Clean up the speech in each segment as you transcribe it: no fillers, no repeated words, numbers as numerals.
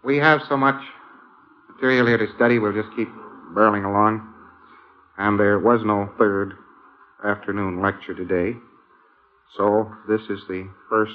we have so much material here to study, we'll just keep barreling along. And there was no third afternoon lecture today. So this is the first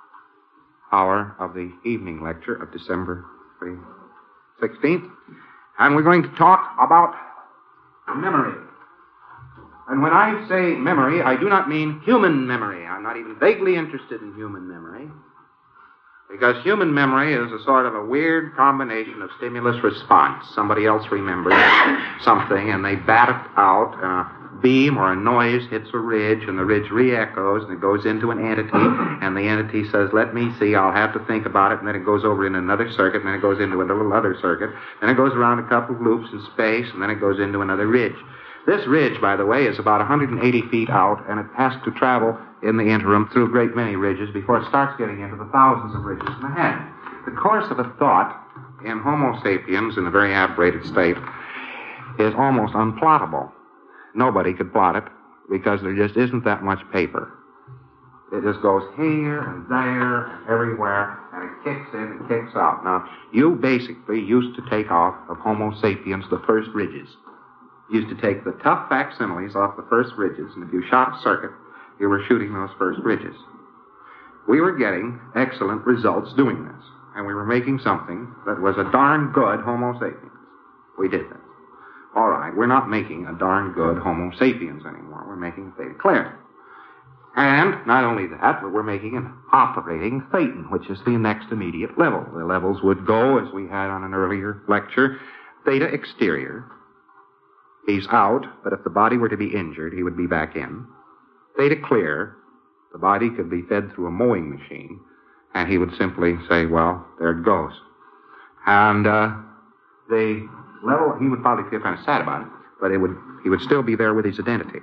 hour of the evening lecture of December the 16th. And we're going to talk about memory. And when I say memory, I do not mean human memory. I'm not even vaguely interested in human memory. Because human memory is a sort of a weird combination of stimulus-response. Somebody else remembers something, and they bat it out. A beam or a noise hits a ridge, and the ridge re-echoes, and it goes into an entity, and the entity says, let me see, I'll have to think about it, and then it goes over in another circuit, and then it goes into a little other circuit, then it goes around a couple of loops in space, and then it goes into another ridge. This ridge, by the way, is about 180 feet out, and it has to travel in the interim through a great many ridges before it starts getting into the thousands of ridges in the head. The course of a thought in Homo sapiens in a very aberrated state is almost unplottable. Nobody could plot it because there just isn't that much paper. It just goes here and there and everywhere, and it kicks in and kicks out. Now, you basically used to take off of Homo sapiens the first ridges. You used to take the tough facsimiles off the first ridges, and if you shot a circuit, you were shooting those first ridges. We were getting excellent results doing this, and we were making something that was a darn good Homo sapiens. We did that. All right, we're not making a darn good Homo sapiens anymore. We're making a theta clear. And not only that, but we're making an operating thetan, which is the next immediate level. The levels would go, as we had on an earlier lecture, theta exterior. He's out, but if the body were to be injured, he would be back in. Theta clear, the body could be fed through a mowing machine, and he would simply say, well, there it goes. And the level, he would probably feel kind of sad about it, but he would still be there with his identity.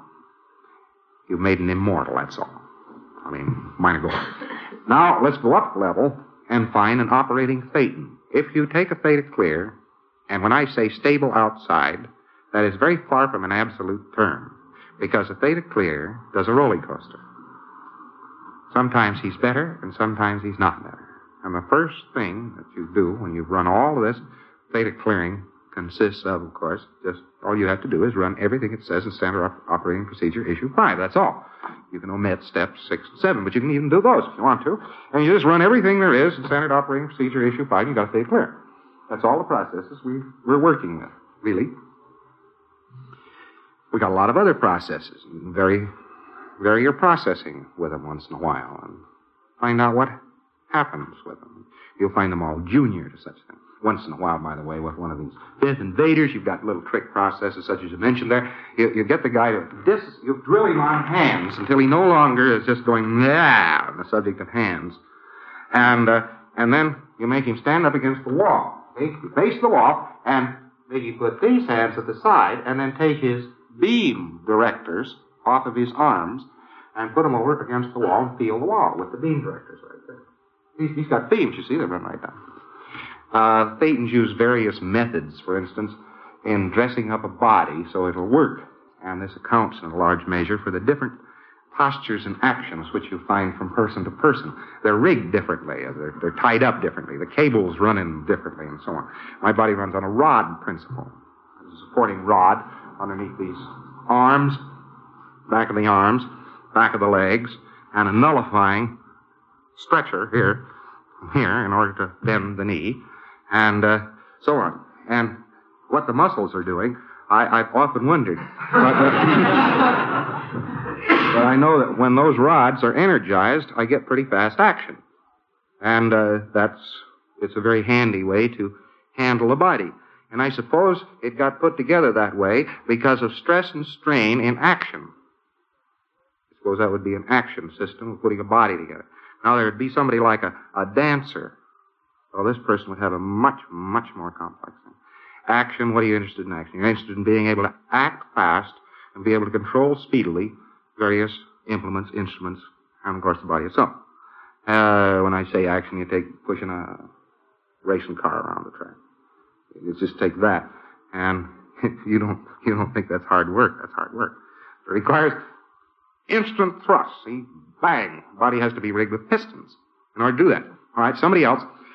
You've made an immortal, that's all. I mean, minor goal. Now, let's go up level and find an operating thetan. If you take a theta clear, and when I say stable outside, that is very far from an absolute term, because a theta clear does a roller coaster. Sometimes he's better, and sometimes he's not better. And the first thing that you do when you've run all of this, theta clearing consists of course, just all you have to do is run everything it says in Standard Operating Procedure Issue 5. That's all. You can omit steps 6 and 7, but you can even do those if you want to. And you just run everything there is in Standard Operating Procedure Issue 5, and you've got theta clear. That's all the processes we're working with, really. We got a lot of other processes. You can vary your processing with them once in a while and find out what happens with them. You'll find them all junior to such things. Once in a while, by the way, with one of these fifth invaders, you've got little trick processes such as you mentioned there. You get the guy you drill him on hands until he no longer is just going, yeah, on the subject of hands. And then you make him stand up against the wall. Okay? You face the wall, and then you put these hands at the side, and then take his beam directors off of his arms and put them over against the wall and feel the wall with the beam directors right there. He's got beams, you see, they run right down. Thetans use various methods, for instance, in dressing up a body so it'll work. And this accounts in a large measure for the different postures and actions which you find from person to person. They're rigged differently. They're tied up differently. The cables run in differently and so on. My body runs on a rod principle. There's a supporting rod underneath these arms, back of the arms, back of the legs, and a nullifying stretcher here in order to bend the knee, and so on. And what the muscles are doing, I've often wondered. But I know that when those rods are energized, I get pretty fast action. And it's a very handy way to handle the body. And I suppose it got put together that way because of stress and strain in action. I suppose that would be an action system of putting a body together. Now, there would be somebody like a dancer. Well, this person would have a much, much more complex thing. Action, what are you interested in action? You're interested in being able to act fast and be able to control speedily various implements, instruments, and, of course, the body itself. When I say action, you take pushing a racing car around the track. You just take that, and you don't think that's hard work. That's hard work. It requires instant thrust. See, bang. The body has to be rigged with pistons in order to do that. All right, somebody else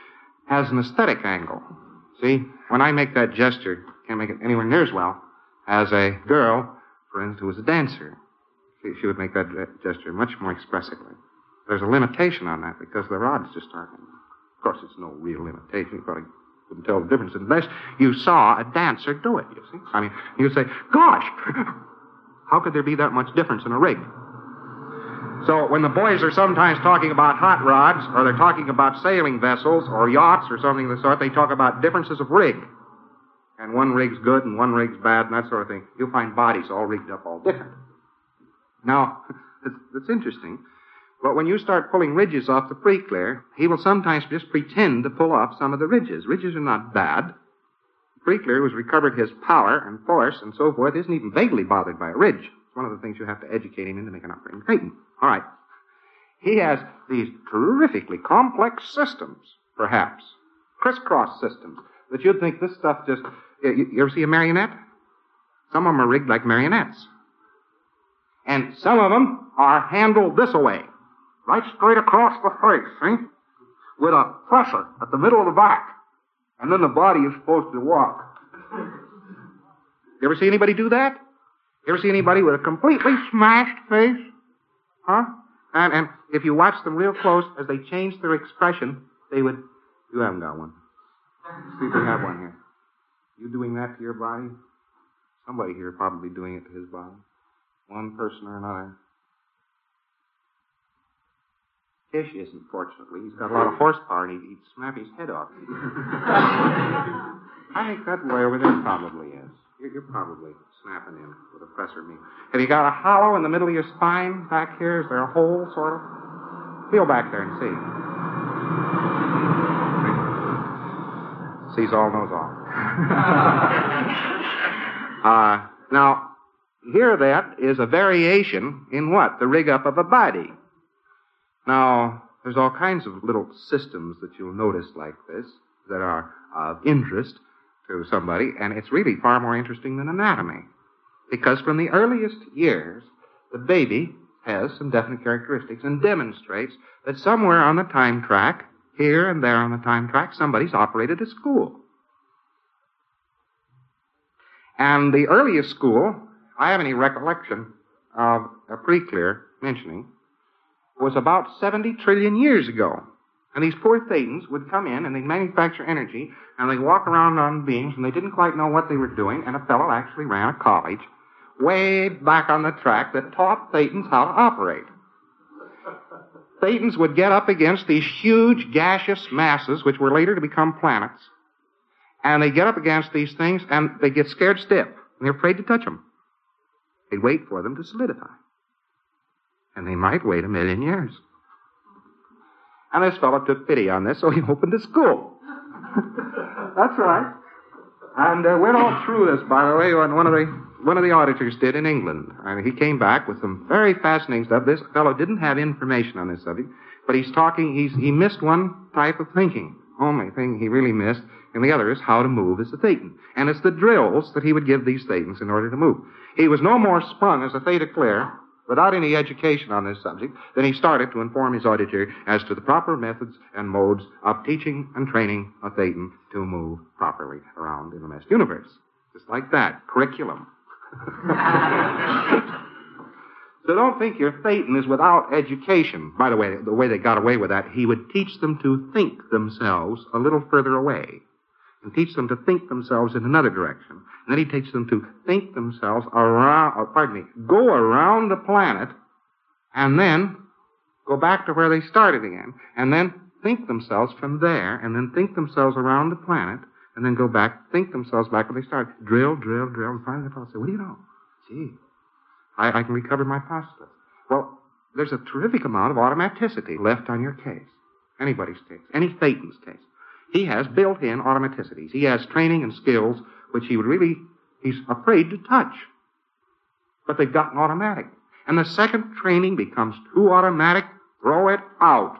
has an aesthetic angle. See, when I make that gesture, can't make it anywhere near as well as a girl, for instance, who was a dancer. She would make that gesture much more expressively. There's a limitation on that because the rod's just starting. Of course, it's no real limitation. You probably couldn't tell the difference unless you saw a dancer do it, you see. I mean, you'd say, gosh, how could there be that much difference in a rig? So when the boys are sometimes talking about hot rods, or they're talking about sailing vessels, or yachts, or something of the sort, they talk about differences of rig. And one rig's good, and one rig's bad, and that sort of thing. You'll find bodies all rigged up all different. Now, it's interesting, but when you start pulling ridges off the Preclair, he will sometimes just pretend to pull off some of the ridges. Ridges are not bad. Preclair, who's recovered his power and force and so forth, isn't even vaguely bothered by a ridge. It's one of the things you have to educate him in to make an operating Thetan. All right. He has these terrifically complex systems, perhaps, crisscross systems, that you'd think this stuff just... You ever see a marionette? Some of them are rigged like marionettes. And some of them are handled this way, right straight across the face, see? With a pressure at the middle of the back. And then the body is supposed to walk. You ever see anybody do that? You ever see anybody with a completely smashed face? Huh? And if you watch them real close, as they change their expression, they would... You haven't got one. See if we have one here. You doing that to your body? Somebody here probably doing it to his body. One person or another. Tish isn't, fortunately. He's got a lot of horsepower, and he'd snap his head off. I think that boy over there probably is. You're probably snapping him with a pressure meat. Have you got a hollow in the middle of your spine back here? Is there a hole, sort of? Feel back there and see. Sees all, knows all. Now, here that is a variation in what? The rig up of a body. Now, there's all kinds of little systems that you'll notice like this that are of interest to somebody, and it's really far more interesting than anatomy. Because from the earliest years, the baby has some definite characteristics and demonstrates that somewhere on the time track, here and there on the time track, somebody's operated a school. And the earliest school, I have any recollection of a Preclair mentioning, was about 70 trillion years ago. And these poor Thetans would come in and they'd manufacture energy and they'd walk around on beams and they didn't quite know what they were doing, and a fellow actually ran a college way back on the track that taught Thetans how to operate. Thetans would get up against these huge gaseous masses which were later to become planets, and they get up against these things and they get scared stiff and they're afraid to touch them. They'd wait for them to solidify. And they might wait 1,000,000 years. And this fellow took pity on this, so he opened a school. That's right. And went all through this, by the way, when one of the auditors did in England. I mean, he came back with some very fascinating stuff. This fellow didn't have information on this subject, but he missed one type of thinking. Only thing he really missed, and the other is how to move as a Thetan. And it's the drills that he would give these Thetans in order to move. He was no more sprung as a Theta Claire, without any education on this subject, then he started to inform his auditory as to the proper methods and modes of teaching and training a Thetan to move properly around in the vast universe. Just like that. Curriculum. So don't think your Thetan is without education. By the way they got away with that, he would teach them to think themselves a little further away. And teach them to think themselves in another direction. And then he teaches them to think themselves go around the planet, and then go back to where they started again, and then think themselves from there, and then think themselves around the planet, and then go back, think themselves back where they started. Drill, and finally the fellow said, what do you know? Gee, I can recover my postulates. Well, there's a terrific amount of automaticity left on your case. Anybody's case. Any Thetan's case. He has built-in automaticities. He has training and skills which he's afraid to touch. But they've gotten automatic. And the second training becomes too automatic, throw it out.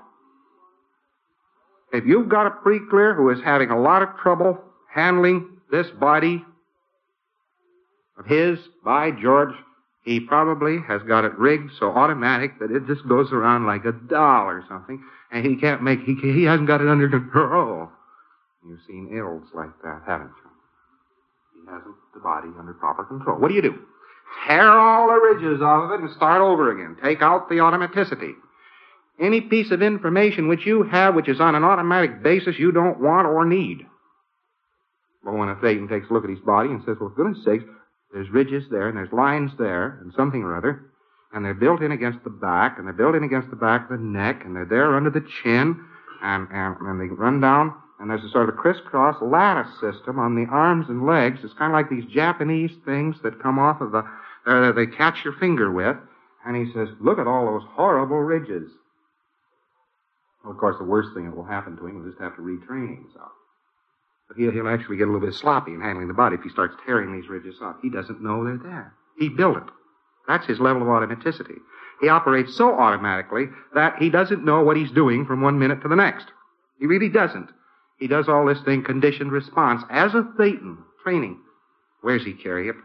If you've got a Preclair who is having a lot of trouble handling this body of his, by George, he probably has got it rigged so automatic that it just goes around like a doll or something, and he hasn't got it under control. You've seen ills like that, haven't you? He hasn't the body under proper control. What do? Tear all the ridges off of it and start over again. Take out the automaticity. Any piece of information which you have which is on an automatic basis you don't want or need. But when a Thetan takes a look at his body and says, well, for goodness sakes, there's ridges there and there's lines there and something or other, and they're built in against the back, and they're built in against the back of the neck, and they're there under the chin, and they run down, and there's a sort of crisscross lattice system on the arms and legs. It's kind of like these Japanese things that come off of they catch your finger with. And he says, look at all those horrible ridges. Well, of course, the worst thing that will happen to him will just have to retrain himself. But he'll actually get a little bit sloppy in handling the body if he starts tearing these ridges off. He doesn't know they're there. He built it. That's his level of automaticity. He operates so automatically that he doesn't know what he's doing from one minute to the next. He really doesn't. He does all this thing, conditioned response, as a Thetan training. Where's he carry it?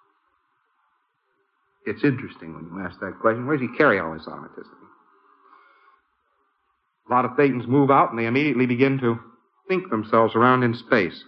It's interesting when you ask that question. Where's he carry all this automaticity? A lot of Thetans move out and they immediately begin to think themselves around in space.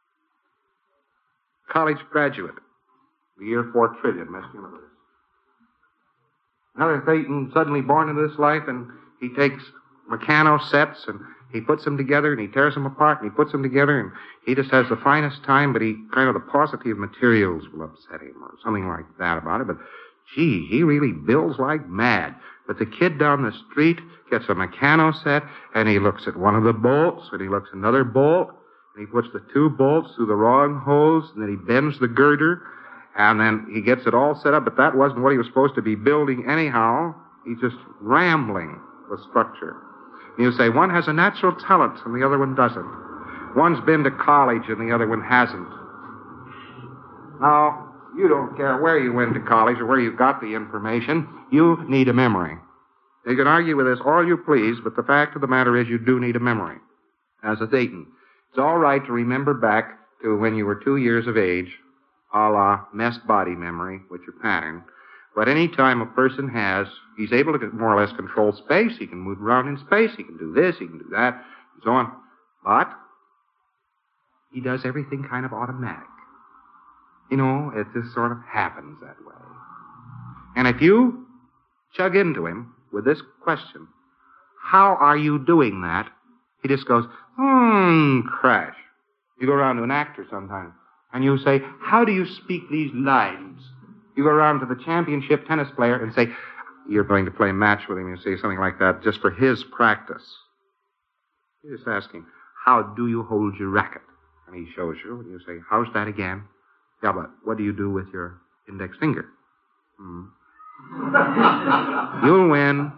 College graduate, the year 4 trillion, Miss Universe. Another Thetan suddenly born into this life, and he takes mechano sets and he puts them together and he tears them apart and he puts them together and he just has the finest time, but the paucity of materials will upset him or something like that about it. But gee, he really builds like mad. But the kid down the street gets a mechano set and he looks at one of the bolts and he looks at another bolt and he puts the 2 bolts through the wrong holes and then he bends the girder and then he gets it all set up. But that wasn't what he was supposed to be building anyhow. He's just rambling the structure. You say, one has a natural talent and the other one doesn't. One's been to college and the other one hasn't. Now, you don't care where you went to college or where you got the information. You need a memory. You can argue with this all you please, but the fact of the matter is you do need a memory. As a Thetan, it's all right to remember back to when you were 2 years of age, a la messed body memory, which are pattern. But any time a person he's able to more or less control space. He can move around in space. He can do this. He can do that, and so on. But he does everything kind of automatic. You know, it just sort of happens that way. And if you chug into him with this question, how are you doing that? He just goes, crash. You go around to an actor sometimes, and you say, how do you speak these lines? You go around to the championship tennis player and say, you're going to play a match with him, you say something like that, just for his practice. You just ask him, how do you hold your racket? And he shows you, and you say, how's that again? Yeah, but what do you do with your index finger? You'll win.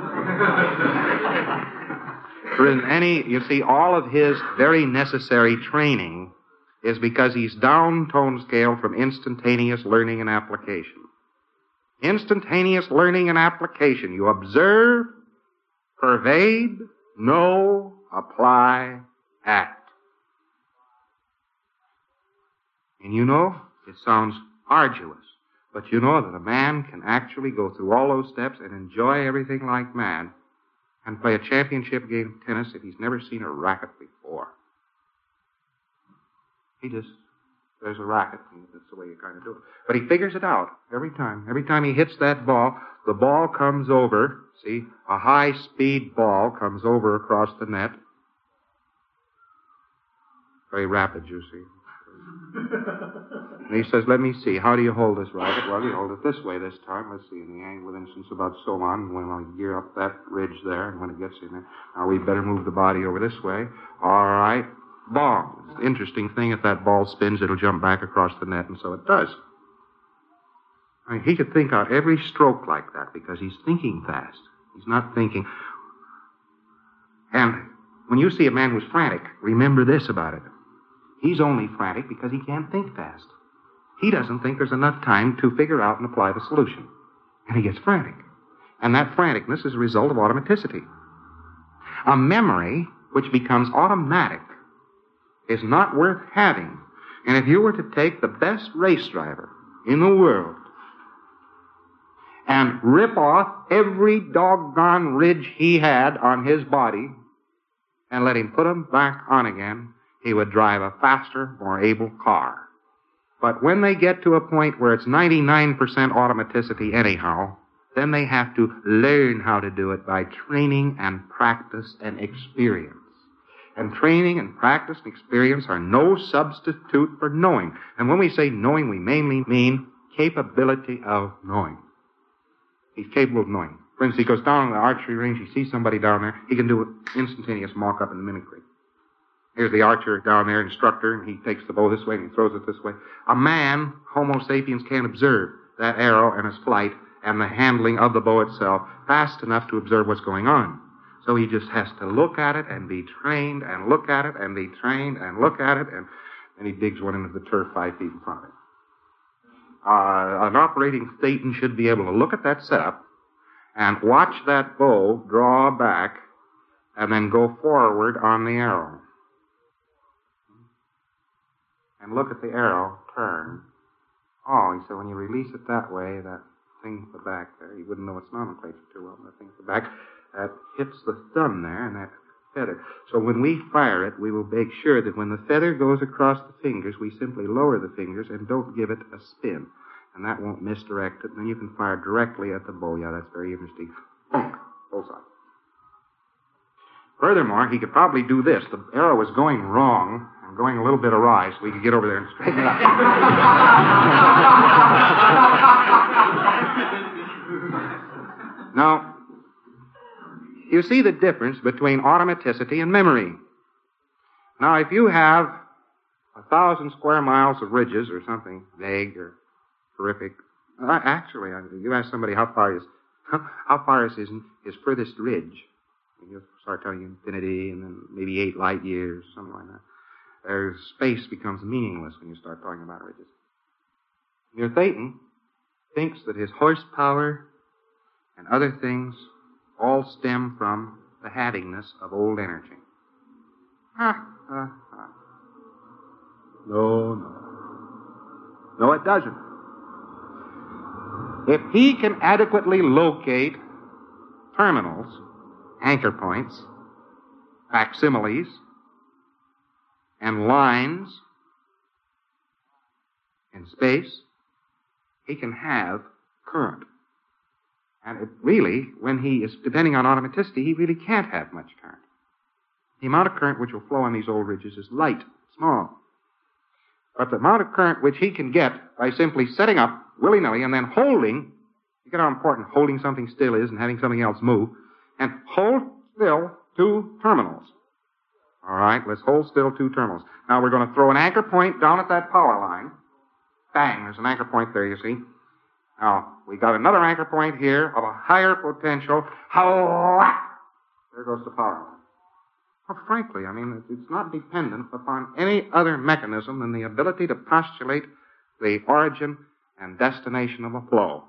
You see, all of his very necessary training is because he's down tone scale from instantaneous learning and application. Instantaneous learning and application. You observe, pervade, know, apply, act. And you know, it sounds arduous, but you know that a man can actually go through all those steps and enjoy everything like mad and play a championship game of tennis if he's never seen a racket before. There's a racket, and that's the way you kind of do it. But he figures it out every time. Every time he hits that ball, the ball comes over. See, a high-speed ball comes over across the net. Very rapid, you see. And he says, let me see, how do you hold this racket? Well, you hold it this way this time. Let's see, in the angle of instance about so on. When I gear up that ridge there, and when it gets in there, now we better move the body over this way. All right. Ball. It's the interesting thing, if that ball spins, it'll jump back across the net, and so it does. I mean, he could think out every stroke like that because he's thinking fast. He's not thinking. And when you see a man who's frantic, remember this about it. He's only frantic because he can't think fast. He doesn't think there's enough time to figure out and apply the solution. And he gets frantic. And that franticness is a result of automaticity. A memory which becomes automatic is not worth having. And if you were to take the best race driver in the world and rip off every doggone ridge he had on his body and let him put them back on again, he would drive a faster, more able car. But when they get to a point where it's 99% automaticity anyhow, then they have to learn how to do it by training and practice and experience. And training and practice and experience are no substitute for knowing. And when we say knowing, we mainly mean capability of knowing. He's capable of knowing. For instance, he goes down on the archery range, he sees somebody down there, he can do an instantaneous mock-up in the mimicry. Here's the archer down there, instructor, and he takes the bow this way and he throws it this way. A man, Homo sapiens, can't observe that arrow and its flight and the handling of the bow itself fast enough to observe what's going on. So he just has to look at it and be trained and look at it and be trained and look at it, and then he digs one into the turf 5 feet in front of him. An operating Thetan should be able to look at that setup and watch that bow draw back and then go forward on the arrow. And look at the arrow turn. Oh, he said, when you release it that way, that thing at the back there, you wouldn't know its nomenclature too well, that thing at the back, that hits the thumb there and that feather. So when we fire it, we will make sure that when the feather goes across the fingers, we simply lower the fingers and don't give it a spin. And that won't misdirect it. And then you can fire directly at the bow. Yeah, that's very interesting. Bonk. Bullseye. Furthermore, he could probably do this. The arrow was going wrong and going a little bit awry, so we could get over there and straighten it out. Now, you see the difference between automaticity and memory. Now, if you have 1,000 square miles of ridges or something vague or terrific, actually, you ask somebody how far is his furthest ridge, and he'll start telling you infinity and then maybe 8 light years, something like that. Space becomes meaningless when you start talking about ridges. Your Thetan thinks that his horsepower and other things all stem from the having-ness of old energy. No, it doesn't. If he can adequately locate terminals, anchor points, facsimiles, and lines in space, he can have current. And it really, when he is depending on automaticity, he really can't have much current. The amount of current which will flow on these old ridges is light, small. But the amount of current which he can get by simply setting up willy-nilly and then holding, you get how important holding something still is and having something else move, and hold still 2 terminals. All right, let's hold still 2 terminals. Now we're going to throw an anchor point down at that power line. Bang, there's an anchor point there, you see. Now, we got another anchor point here of a higher potential. There goes the power line. Well, frankly, I mean, it's not dependent upon any other mechanism than the ability to postulate the origin and destination of a flow.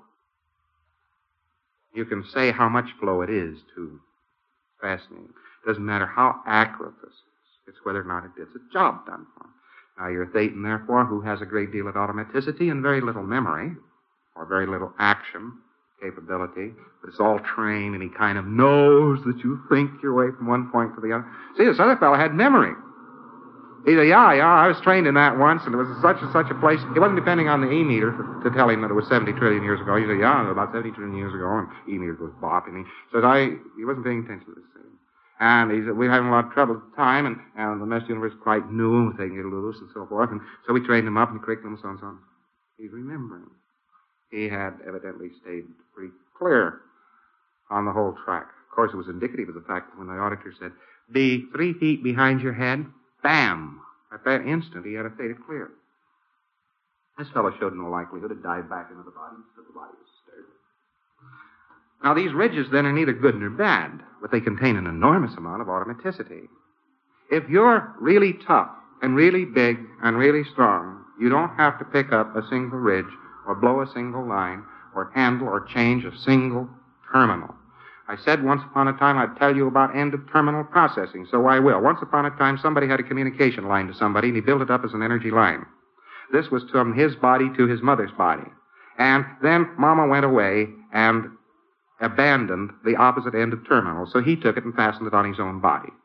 You can say how much flow it is, too. Fascinating. It doesn't matter how accurate this is. It's whether or not it gets its job done for him. Now, your Thetan, therefore, who has a great deal of automaticity and very little memory, or very little action capability, but it's all trained, and he kind of knows that you think your way from one point to the other. See, this other fellow had memory. He said, yeah, I was trained in that once, and it was such and such a place. He wasn't depending on the E-meter to tell him that it was 70 trillion years ago. He said, yeah, about 70 trillion years ago, and E-meter was bopping. He said, he wasn't paying attention to this thing. And he said, we were having a lot of trouble at the time, and the Master Universe was quite new, and taking it loose and so forth, and so we trained him up in the curriculum and so on and so on. He's remembering. He had evidently stayed pretty clear on the whole track. Of course, it was indicative of the fact that when the auditor said, be 3 feet behind your head, bam! At that instant, he had it stated clear. This fellow showed no likelihood. It dived back into the body, so the body was stirred. Now, these ridges, then, are neither good nor bad, but they contain an enormous amount of automaticity. If you're really tough and really big and really strong, you don't have to pick up a single ridge or blow a single line or handle or change a single terminal. I said once upon a time I'd tell you about end-of-terminal processing, so I will. Once upon a time, somebody had a communication line to somebody, and he built it up as an energy line. This was from his body to his mother's body. And then Mama went away and abandoned the opposite end of terminal, so he took it and fastened it on his own body.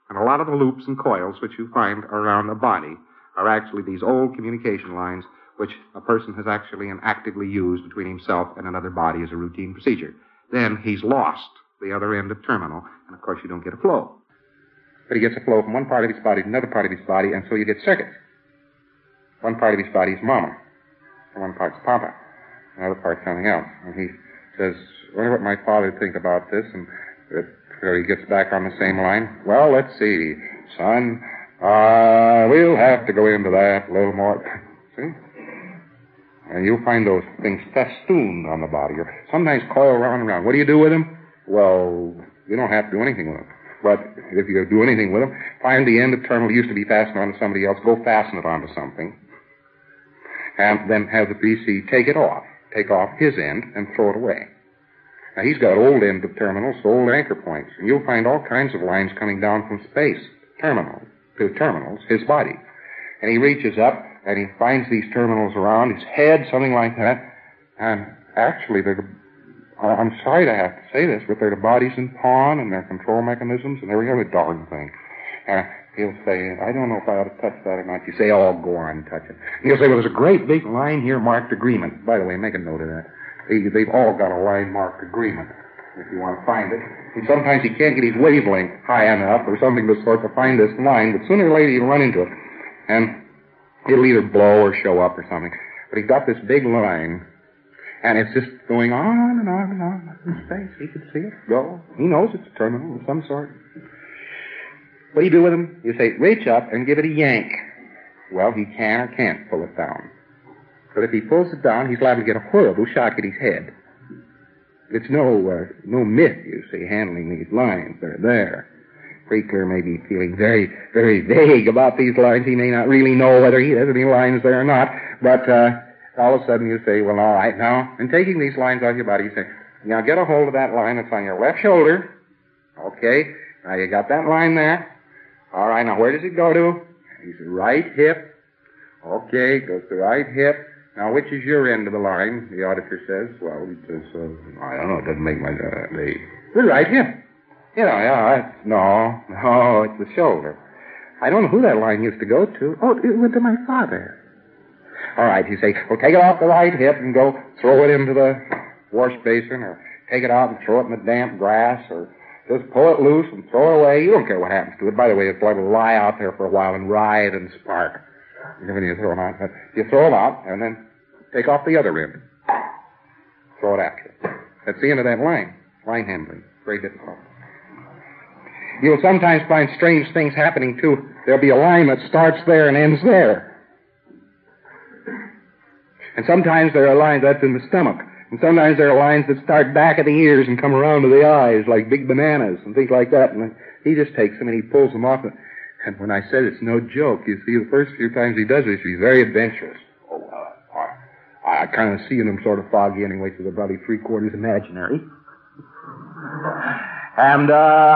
And a lot of the loops and coils which you find around the body are actually these old communication lines which a person has actually and actively used between himself and another body as a routine procedure. Then he's lost the other end of terminal, and of course you don't get a flow. But he gets a flow from one part of his body to another part of his body, and so you get circuits. One part of his body is mama, and one part's papa, another part's something else. And he says, I wonder what my father would think about this, and he gets back on the same line. Well, let's see, son, we'll have to go into that a little more. See? And you'll find those things festooned on the body, or sometimes coil around and around. What do you do with them? Well, you don't have to do anything with them. But if you do anything with them, find the end of terminal used to be fastened onto somebody else, go fasten it onto something, and then have the PC take it off. Take off his end and throw it away. Now, he's got old end of terminals, old anchor points, and you'll find all kinds of lines coming down from space, to terminals, his body. And he reaches up, and he finds these terminals around his head, something like that, and actually, I'm sorry to have to say this, but they're the bodies in pawn and their control mechanisms and every other darn thing. He'll say, I don't know if I ought to touch that or not. You say, oh, go on, touch it. And he'll say, well, there's a great big line here marked agreement. By the way, make a note of that. They've all got a line marked agreement, if you want to find it. And sometimes he can't get his wavelength high enough or something of the sort to find this line, but sooner or later he'll run into it. And it'll either blow or show up or something. But he's got this big line, and it's just going on and on and on in space. He can see it go. He knows it's a terminal of some sort. What do you do with him? You say, reach up and give it a yank. Well, he can or can't pull it down. But if he pulls it down, he's liable to get a horrible shock at his head. It's no myth, you see, handling these lines. They're there. Freakler may be feeling very, very vague about these lines. He may not really know whether he has any lines there or not. But all of a sudden you say, well, all right, now, in taking these lines off your body, you say, now get a hold of that line that's on your left shoulder. Okay, now you got that line there. All right, now where does it go to? He's right hip. Okay, goes to right hip. Now, which is your end of the line? The auditor says, well, he says, I don't know, it doesn't make my, the right hip. You know, no, it's the shoulder. I don't know who that line used to go to. Oh, it went to my father. All right, you say, well, take it off the right hip and go throw it into the wash basin, or take it out and throw it in the damp grass, or just pull it loose and throw it away. You don't care what happens to it. By the way, it's like to lie out there for a while and ride and spark when you throw them out. But you throw them out and then take off the other end. Throw it after it. That's the end of that line. Line handling. Very difficult. You'll sometimes find strange things happening, too. There'll be a line that starts there and ends there. And sometimes there are lines that's in the stomach. And sometimes there are lines that start back of the ears and come around to the eyes, like big bananas and things like that. And he just takes them and he pulls them off. And when I said it's no joke, you see, the first few times he does this, he's very adventurous. Oh, I kind of see him sort of foggy anyway, so they're probably three-quarters imaginary. And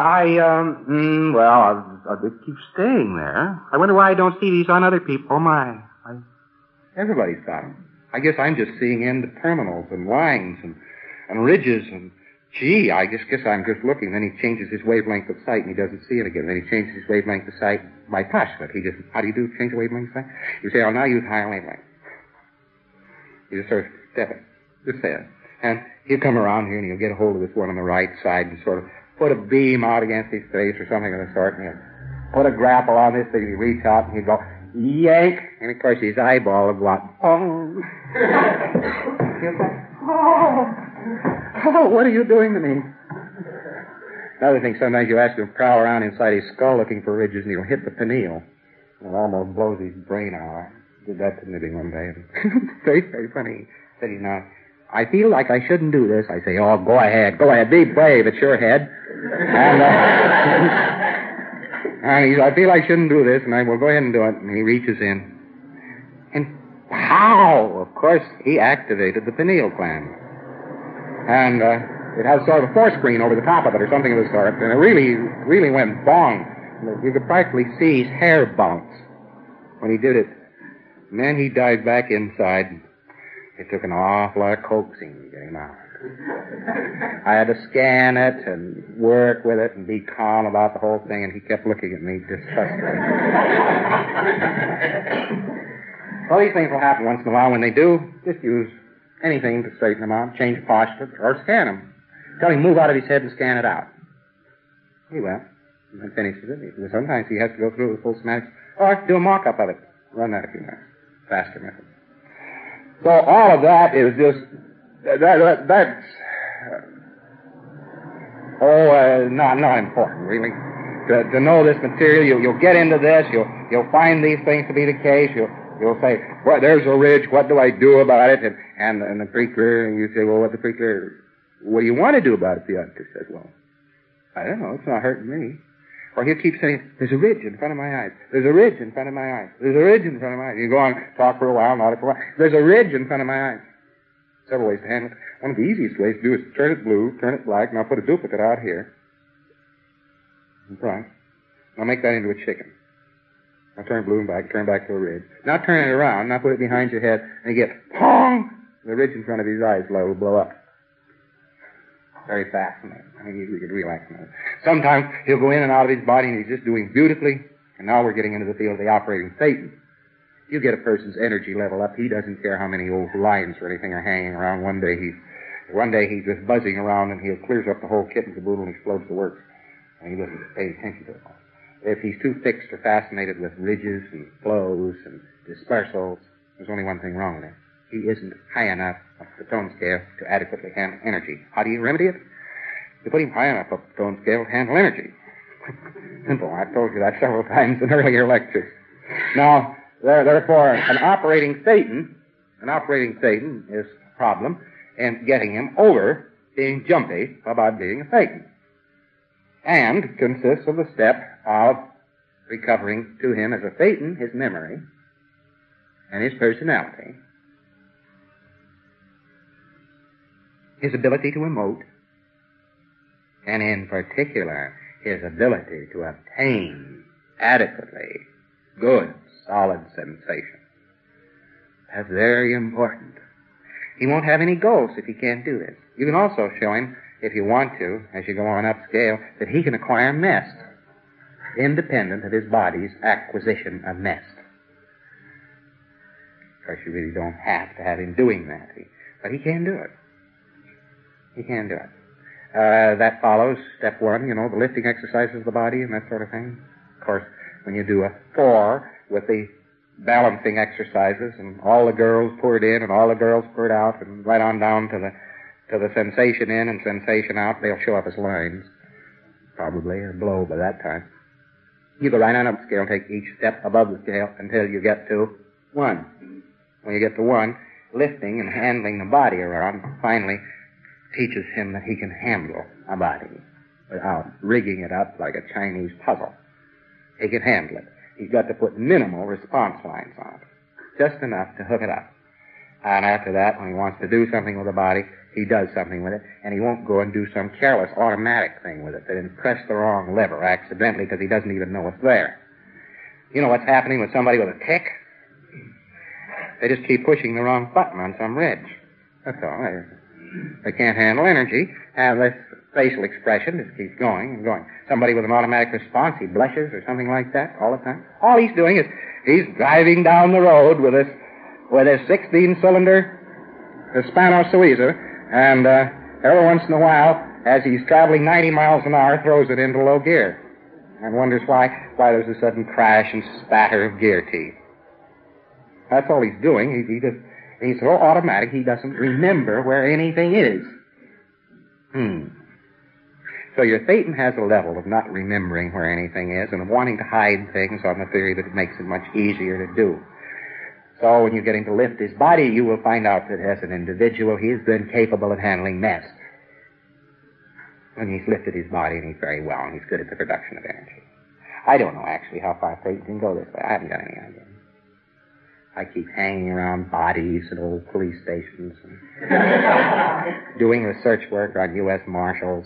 I'll just keep staying there. I wonder why I don't see these on other people. Everybody's got them. I guess I'm just seeing end terminals and lines and ridges and, gee, I guess I'm just looking. Then he changes his wavelength of sight and he doesn't see it again. Then he changes his wavelength of sight by postulate. How do you do change the wavelength of sight? You say, I'll now use higher wavelength. You just sort of step it. Just say it. And he'll come around here and he'll get a hold of this one on the right side and sort of put a beam out against his face or something of the sort, and he'll put a grapple on this thing, he'll reach out and he'll go, yank, and of course his eyeball will go out, oh. He'll go, oh, what are you doing to me? Another thing, sometimes you ask him to prowl around inside his skull looking for ridges, and he'll hit the pineal, and it almost blows his brain out. I did that to Nibby one day. Very, very funny. He said, I feel like I shouldn't do this. I say, oh, go ahead, be brave, it's your head. And he says, I feel I shouldn't do this, and I will go ahead and do it. And he reaches in. And pow! Of course, he activated the pineal gland. And it has sort of a force screen over the top of it or something of the sort. And it really, really went bong. You could practically see his hair bounce when he did it. And then he dived back inside. It took an awful lot of coaxing to get him out. I had to scan it and work with it and be calm about the whole thing, and he kept looking at me disgustedly. Well, these things will happen once in a while. When they do, just use anything to straighten them out, change posture, or scan them. Tell him move out of his head and scan it out. He will. And then finishes it. Sometimes he has to go through the full schematics, or do a mock-up of it. Run that a few times. Faster method. So all of that is just, that's, not important, really. To know this material, you'll get into this, you'll find these things to be the case, you'll say, well, there's a ridge, what do I do about it? And the preacher, and you say, well, what do you want to do about it? The other says, well, I don't know, it's not hurting me. Or he'll keep saying, there's a ridge in front of my eyes. There's a ridge in front of my eyes. There's a ridge in front of my eyes. You go on, talk for a while, nod for a while. There's a ridge in front of my eyes. Several ways to handle it. One of the easiest ways to do is to turn it blue, turn it black, now put a duplicate out here. In front. Now make that into a chicken. Now turn blue and black, turn back to a ridge. Now turn it around, now put it behind your head, and you get, pong! The ridge in front of his eyes will blow up. Very fascinating. I mean, you could relax on it. Sometimes he'll go in and out of his body, and he's just doing beautifully. And now we're getting into the field of the operating Satan. You get a person's energy level up. He doesn't care how many old lines or anything are hanging around. One day he's just buzzing around, and he clears up the whole kit and caboodle and explodes the works. And he doesn't pay attention to it. If he's too fixed or fascinated with ridges and flows and dispersals, there's only one thing wrong with him. He isn't high enough up the tone scale to adequately handle energy. How do you remedy it? You put him high enough up the tone scale to handle energy. Simple. I've told you that several times in earlier lectures. Now, therefore, an operating Satan is a problem in getting him over being jumpy about being a Satan. And consists of the step of recovering to him as a Satan his memory and his personality, his ability to emote, and in particular, his ability to obtain adequately good, solid sensation. That's very important. He won't have any goals if he can't do this. You can also show him, if you want to, as you go on upscale, that he can acquire mest, independent of his body's acquisition of mest. Of course, you really don't have to have him doing that, but he can do it. He can do it. That follows step one, the lifting exercises of the body and that sort of thing. Of course, when you do a 4 with the balancing exercises and all the girls poured in and all the girls poured out and right on down to the sensation in and sensation out, they'll show up as lines, probably, or below by that time. You go right on up the scale and take each step above the scale until you get to 1. When you get to 1, lifting and handling the body around finally teaches him that he can handle a body without rigging it up like a Chinese puzzle. He can handle it. He's got to put minimal response lines on it, just enough to hook it up. And after that, when he wants to do something with the body, he does something with it, and he won't go and do some careless automatic thing with it that press the wrong lever accidentally because he doesn't even know it's there. You know what's happening with somebody with a tic? They just keep pushing the wrong button on some ridge. That's all. They can't handle energy, and this facial expression just keeps going and going. Somebody with an automatic response, he blushes or something like that all the time. All he's doing is he's driving down the road with his 16-cylinder Hispano Suiza, and every once in a while, as he's traveling 90 miles an hour, throws it into low gear and wonders why there's a sudden crash and spatter of gear teeth. That's all he's doing. He's so automatic he doesn't remember where anything is. So your Satan has a level of not remembering where anything is and of wanting to hide things on the theory that it makes it much easier to do. So when you get him to lift his body, you will find out that as an individual, he is then capable of handling mess. When he's lifted his body, and he's very well, and he's good at the production of energy. I don't know, actually, how far Satan can go this way. I haven't got any idea. I keep hanging around bodies at old police stations and doing research work on U.S. Marshals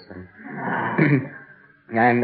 and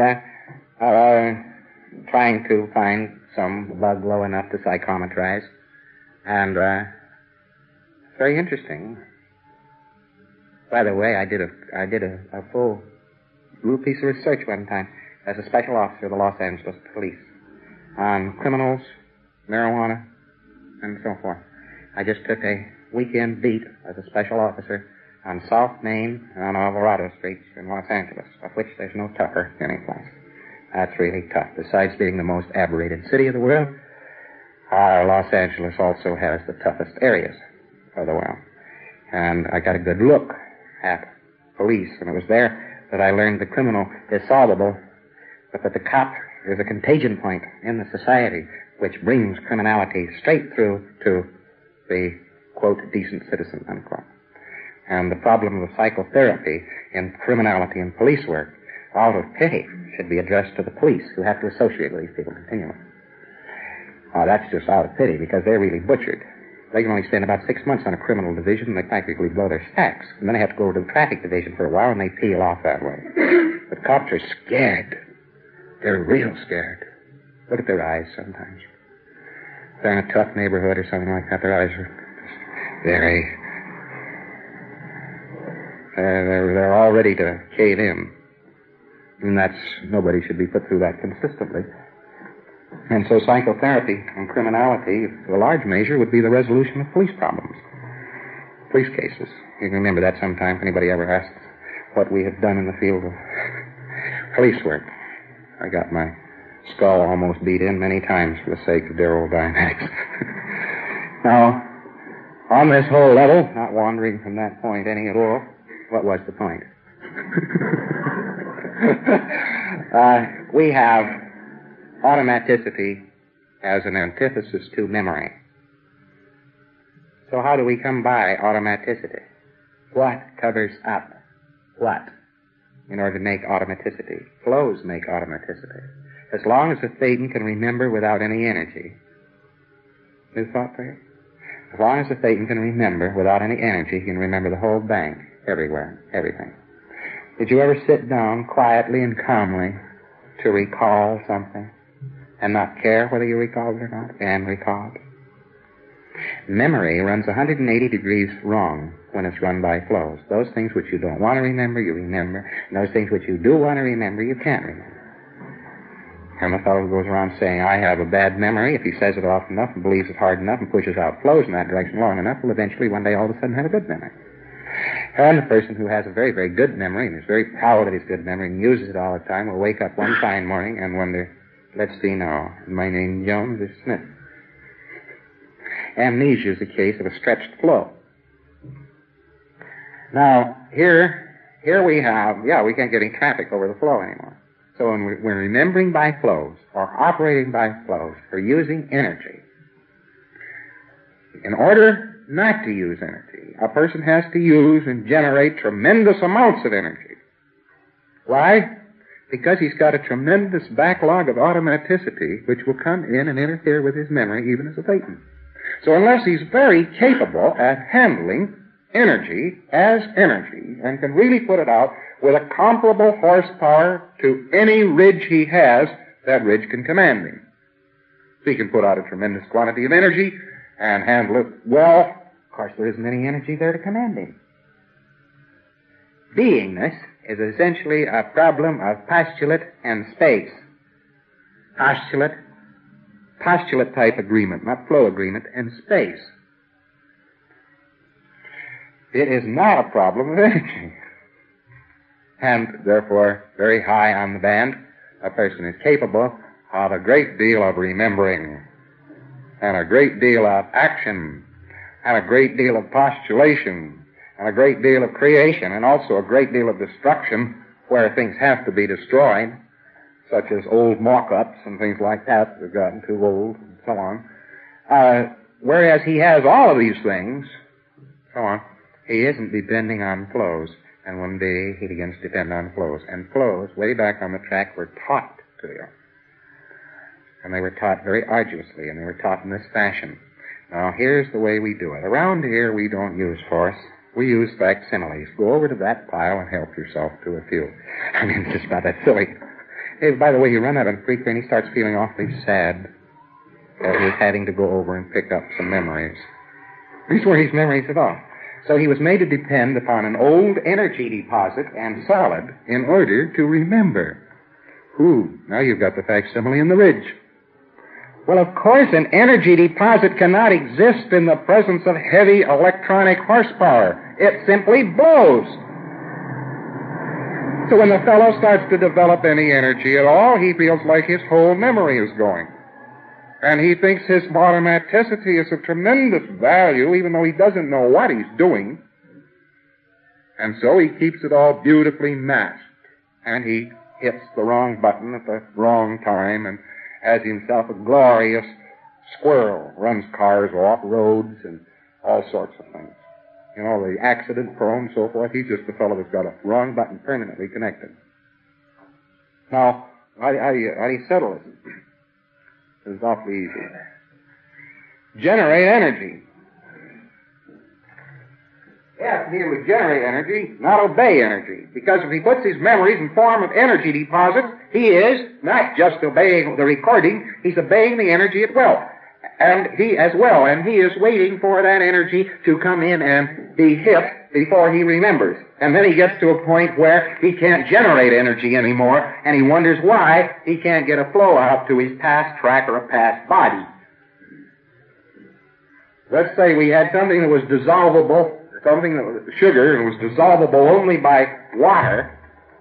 trying to find some bug low enough to psychometrize. And it's very interesting. By the way, I did a full little piece of research one time as a special officer of the Los Angeles Police on criminals, marijuana, and so forth. I just took a weekend beat as a special officer on South Main and on Alvarado Streets in Los Angeles, of which there's no tougher anyplace. That's really tough. Besides being the most aberrated city of the world, Los Angeles also has the toughest areas of the world. And I got a good look at police, and it was there that I learned the criminal is solvable, but that the cop is a contagion point in the society which brings criminality straight through to the, quote, decent citizen, unquote. And the problem of psychotherapy in criminality and police work, out of pity, should be addressed to the police, who have to associate with these people continually. That's just out of pity, because they're really butchered. They can only spend about 6 months on a criminal division, and they practically blow their stacks. And then they have to go over to the traffic division for a while, and they peel off that way. But cops are scared. They're real scared. Look at their eyes sometimes. If they're in a tough neighborhood or something like that, their eyes are very... They're all ready to cave in. And nobody should be put through that consistently. And so psychotherapy and criminality, to a large measure, would be the resolution of police problems. Police cases. You can remember that sometime if anybody ever asks what we have done in the field of police work. I got my skull almost beat in many times for the sake of dear old Dianetics. Now, on this whole level, not wandering from that point any at all, what was the point? We have automaticity as an antithesis to memory. So how do we come by automaticity? What covers up what in order to make automaticity? Flows make automaticity. As long as the Thetan can remember without any energy. New thought for you? As long as the Thetan can remember without any energy, he can remember the whole bank, everywhere, everything. Did you ever sit down quietly and calmly to recall something and not care whether you recalled it or not, and recall it? Memory runs 180 degrees wrong when it's run by flows. Those things which you don't want to remember, you remember. And those things which you do want to remember, you can't remember. And the fellow goes around saying, I have a bad memory. If he says it often enough and believes it hard enough and pushes out flows in that direction long enough, will eventually one day all of a sudden have a good memory. And the person who has a very, very good memory and is very proud of his good memory and uses it all the time will wake up one fine morning and wonder, let's see now, my name Jones is Smith. Amnesia is a case of a stretched flow. Now, here we have, we can't get any traffic over the flow anymore. So when we're remembering by flows or operating by flows or using energy, in order not to use energy, a person has to use and generate tremendous amounts of energy. Why? Because he's got a tremendous backlog of automaticity which will come in and interfere with his memory even as a Thetan. So unless he's very capable at handling energy as energy and can really put it out with a comparable horsepower to any ridge he has, that ridge can command him. If he can put out a tremendous quantity of energy and handle it well, of course there isn't any energy there to command him. Beingness is essentially a problem of postulate and space. Postulate type agreement, not flow agreement, and space. It is not a problem of energy. And therefore, very high on the band, a person is capable of a great deal of remembering, and a great deal of action, and a great deal of postulation, and a great deal of creation, and also a great deal of destruction where things have to be destroyed, such as old mock-ups and things like that have gotten too old, and so on. Whereas he has all of these things, so on, he isn't depending on flows. And one day he begins to depend on flows. And flows, way back on the track, were taught to you. And they were taught very arduously, and they were taught in this fashion. Now, here's the way we do it. Around here, we don't use force. We use facsimiles. Go over to that pile and help yourself to a few. I mean, it's just not that silly. Hey, by the way, you run out on Creek, and he starts feeling awfully sad that he's having to go over and pick up some memories. These were his memories at all. So he was made to depend upon an old energy deposit and solid in order to remember. Now you've got the facsimile in the ridge. Well, of course, an energy deposit cannot exist in the presence of heavy electronic horsepower. It simply blows. So when the fellow starts to develop any energy at all, he feels like his whole memory is going. And he thinks his automaticity is of tremendous value, even though he doesn't know what he's doing. And so he keeps it all beautifully masked. And he hits the wrong button at the wrong time and has himself a glorious squirrel, runs cars off roads and all sorts of things. You know, the accident-prone and so forth. He's just the fellow that's got a wrong button permanently connected. Now, how do you settle it? It's awfully easy. Generate energy. He has to be able to generate energy, not obey energy. Because if he puts his memories in form of energy deposits, he is not just obeying the recording, he's obeying the energy as well. And he is waiting for that energy to come in and be hit before he remembers. And then he gets to a point where he can't generate energy anymore, and he wonders why he can't get a flow out to his past track or a past body. Let's say we had something that was dissolvable, something that was sugar, and was dissolvable only by water.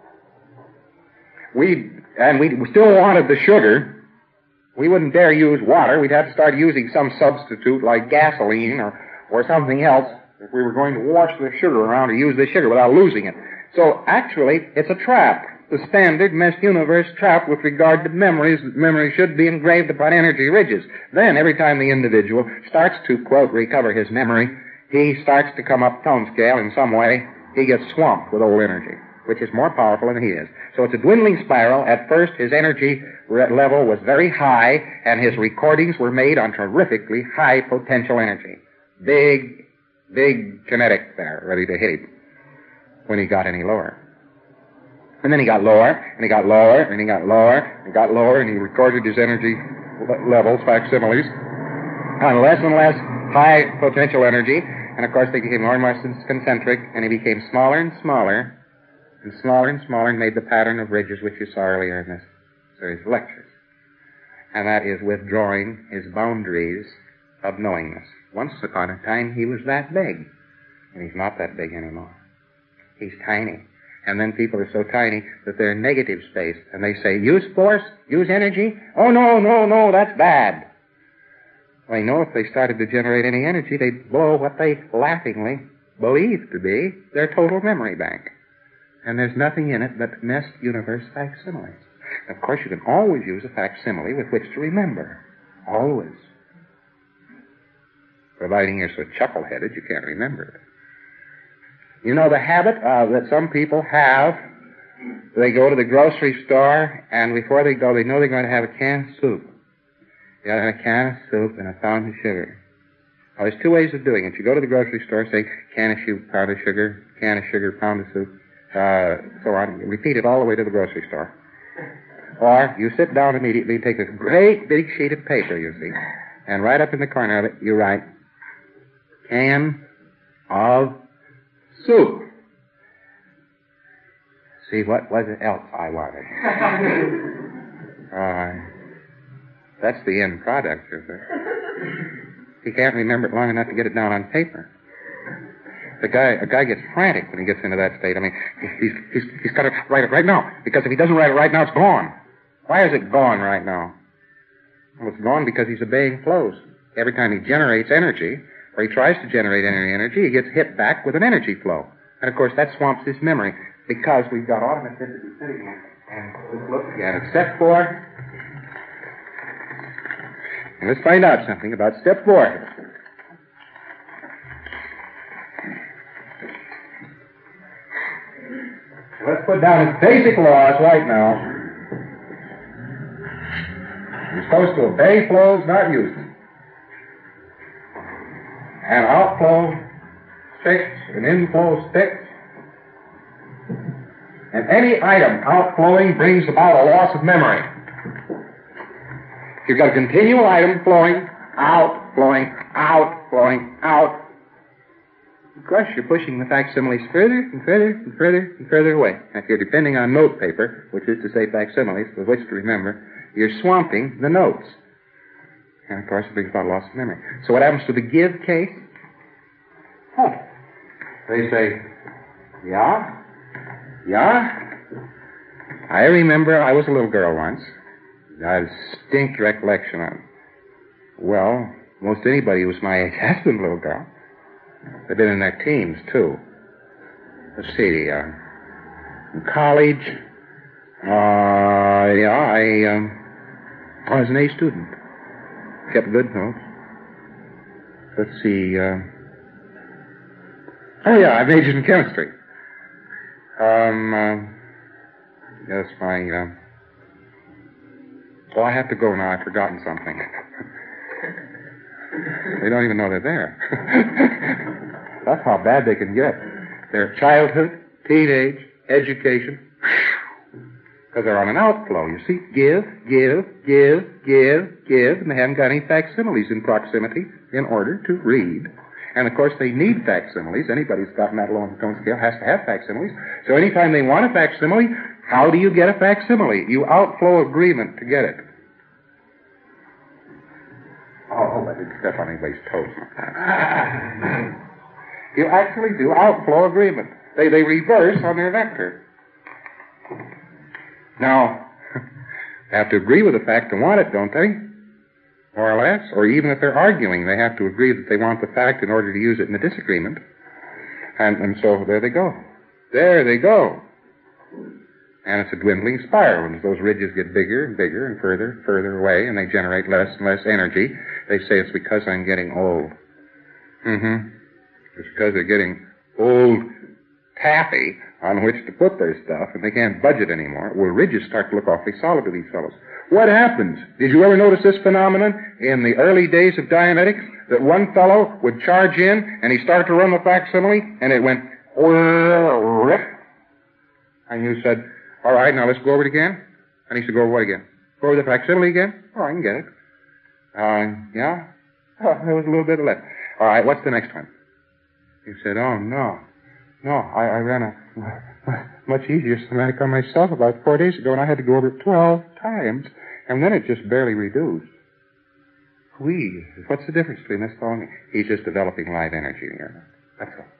We still wanted the sugar. We wouldn't dare use water. We'd have to start using some substitute like gasoline or something else if we were going to wash the sugar around or use the sugar without losing it. So actually, it's a trap. The standard Miss Universe trap with regard to memories. Memory should be engraved upon energy ridges. Then, every time the individual starts to, quote, recover his memory, he starts to come up tone scale in some way. He gets swamped with old energy, which is more powerful than he is. So it's a dwindling spiral. At first, his energy level was very high, and his recordings were made on terrifically high potential energy. Big kinetic there, ready to hit him when he got any lower. And then he got lower, and he got lower, and he got lower, and he got lower, and he recorded his energy levels, facsimiles, on less and less high potential energy. And of course, they became more and more concentric, and he became smaller and smaller, and smaller and smaller, and made the pattern of ridges which you saw earlier in this series of lectures. And that is withdrawing his boundaries of knowingness. Once upon a time, he was that big, and he's not that big anymore. He's tiny. And then people are so tiny that they're negative space, and they say, use force, use energy. Oh, no, that's bad. Well, they know if they started to generate any energy, they'd blow what they laughingly believe to be their total memory bank. And there's nothing in it but Miss Universe facsimiles. Of course, you can always use a facsimile with which to remember. Always. Providing you're so chuckle-headed you can't remember it. You know the habit that some people have. They go to the grocery store, and before they go, they know they're going to have a can of soup. They have a can of soup and a pound of sugar. Now, there's two ways of doing it. You go to the grocery store, say, can of soup, pound of sugar, can of sugar, pound of soup, so on. You repeat it all the way to the grocery store. Or you sit down immediately and take this great big sheet of paper, you see, and right up in the corner of it, you write, can of soup. See, what was it else I wanted? That's the end product, you see. He can't remember it long enough to get it down on paper. A guy gets frantic when he gets into that state. I mean, he's got to write it right now, because if he doesn't write it right now, it's gone. Why is it gone right now? Well, it's gone because he's obeying flows. Every time he generates energy, or he tries to generate any energy, he gets hit back with an energy flow. And, of course, that swamps his memory, because we've got automaticity sitting here. And let's look again at step 4. And let's find out something about step 4. Let's put down his basic laws right now. You're supposed to obey flows, not use them. And outflow sticks, and inflow sticks. And any item outflowing brings about a loss of memory. You've got a continual item flowing, out, flowing, out, flowing, out. course, you're pushing the facsimiles further and further and further and further away. And if you're depending on note paper, which is to say facsimiles, with which to remember, you're swamping the notes. And, of course, it brings about loss of memory. So what happens to the give case? Oh. They say, yeah, yeah. I remember I was a little girl once. I have a distinct recollection of it. Well, most anybody who was my age has been a little girl. They've been in their teens, too. Let's see, in college, I was an A student. Kept good notes. Let's see, I majored in chemistry. Yes, I have to go now. I've forgotten something. They don't even know they're there. That's how bad they can get. Their childhood, teenage, education, because they're on an outflow. You see, give, and they haven't got any facsimiles in proximity in order to read. And, of course, they need facsimiles. Anybody who's gotten that low on the tone scale has to have facsimiles. So anytime they want a facsimile, how do you get a facsimile? You outflow agreement to get it. Oh, I didn't step on anybody's toes. You actually do outflow agreement. They reverse on their vector. Now, they have to agree with the fact to want it, don't they? More or less. Or even if they're arguing, they have to agree that they want the fact in order to use it in a disagreement. And so there they go. There they go. And it's a dwindling spiral. And as those ridges get bigger and bigger and further and further away, and they generate less and less energy, they say it's because I'm getting old. It's because they're getting old taffy on which to put their stuff, and they can't budget anymore. Well, ridges start to look awfully solid to these fellows. What happens? Did you ever notice this phenomenon in the early days of Dianetics? That one fellow would charge in, and he started to run the facsimile, and it went, rip. And you said, all right, now let's go over it again. And he said, go over what again? Go over the facsimile again? Oh, I can get it. Yeah? Oh, there was a little bit left. All right, what's the next one? He said, oh, no, I ran a much easier somatic on myself about 4 days ago, and I had to go over it 12 times, and then it just barely reduced. Whee! What's the difference between this fellow and me? He's just developing live energy here. That's all.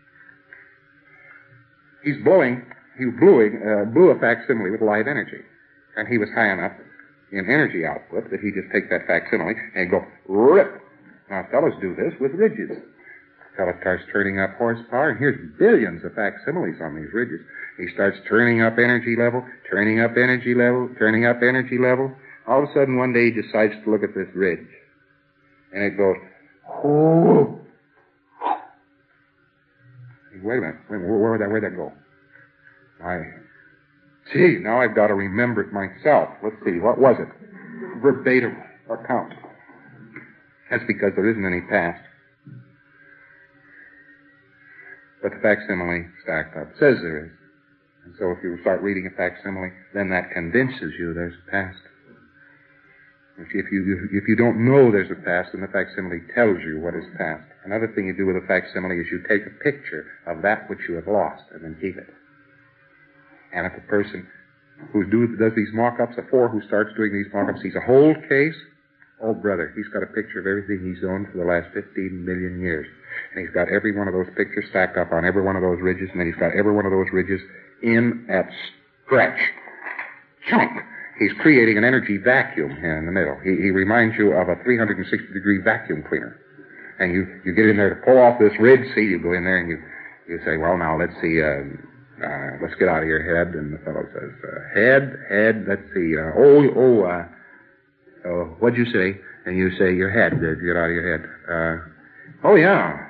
He blew a facsimile with live energy, and he was high enough in energy output that he'd just take that facsimile and go rip. Now, fellows do this with ridges. Fellow starts turning up horsepower, and here's billions of facsimiles on these ridges. He starts turning up energy level, turning up energy level, turning up energy level. All of a sudden, one day, he decides to look at this ridge. And it goes, oh. Wait a minute. Where'd that go? Now I've got to remember it myself. Let's see, what was it? Verbatim, account. That's because there isn't any past. But the facsimile stacked up says there is. And so if you start reading a facsimile, then that convinces you there's a past. If you don't know there's a past, then the facsimile tells you what is past. Another thing you do with a facsimile is you take a picture of that which you have lost and then keep it. And if a person who does these mock-ups, who starts doing these mock-ups, sees a whole case, oh, brother, he's got a picture of everything he's owned for the last 15 million years. And he's got every one of those pictures stacked up on every one of those ridges, and then he's got every one of those ridges in at stretch. Chunk. He's creating an energy vacuum here in the middle. He reminds you of a 360-degree vacuum cleaner. And you get in there to pull off this ridge. See, you go in there and you say, well, now, let's see, let's get out of your head. And the fellow says, head, let's see, what'd you say? And you say, your head, get out of your head. Oh, yeah.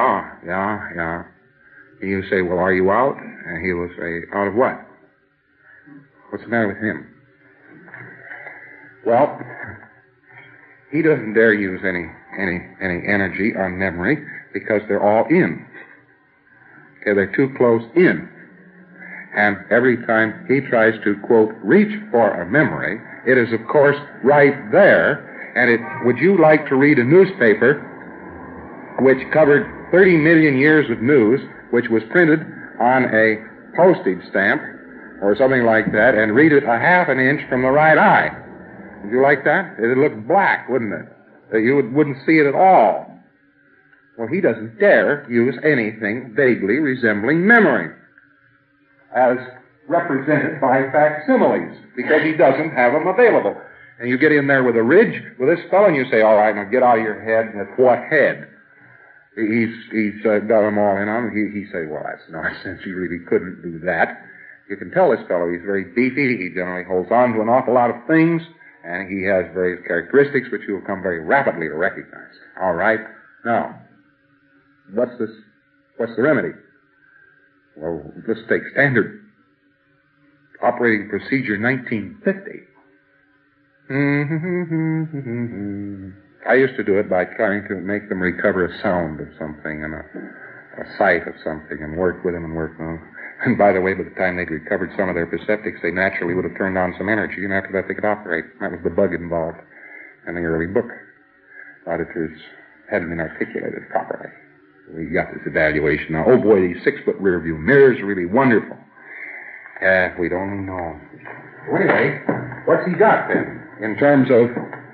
And you say, well, are you out? And he will say, out of what? What's the matter with him? Well, he doesn't dare use any energy on memory because they're all in. Okay, they're too close in. And every time he tries to, quote, reach for a memory, it is, of course, right there. And would you like to read a newspaper which covered 30 million years of news, which was printed on a postage stamp or something like that, and read it a half an inch from the right eye. Would you like that? It'd look black, wouldn't it? You wouldn't see it at all. Well, he doesn't dare use anything vaguely resembling memory as represented by facsimiles, because he doesn't have them available. And you get in there with a ridge with this fellow, and you say, all right, now get out of your head. And at what head? He's got them all in on him. He said, well, that's nonsense. You really couldn't do that. You can tell this fellow he's very beefy. He generally holds on to an awful lot of things, and he has various characteristics which you will come very rapidly to recognize. All right. Now, what's the remedy? Well, let's take standard operating procedure 1950. I used to do it by trying to make them recover a sound of something and a sight of something and work with them and work with them. And by the way, by the time they'd recovered some of their perceptics, they naturally would have turned on some energy, and after that they could operate. That was the bug involved in the early book. Auditors hadn't been articulated properly. We got this evaluation. Now, oh boy, these 6-foot rear view mirrors are really wonderful. If we'd only known. Well, anyway, what's he got then in terms of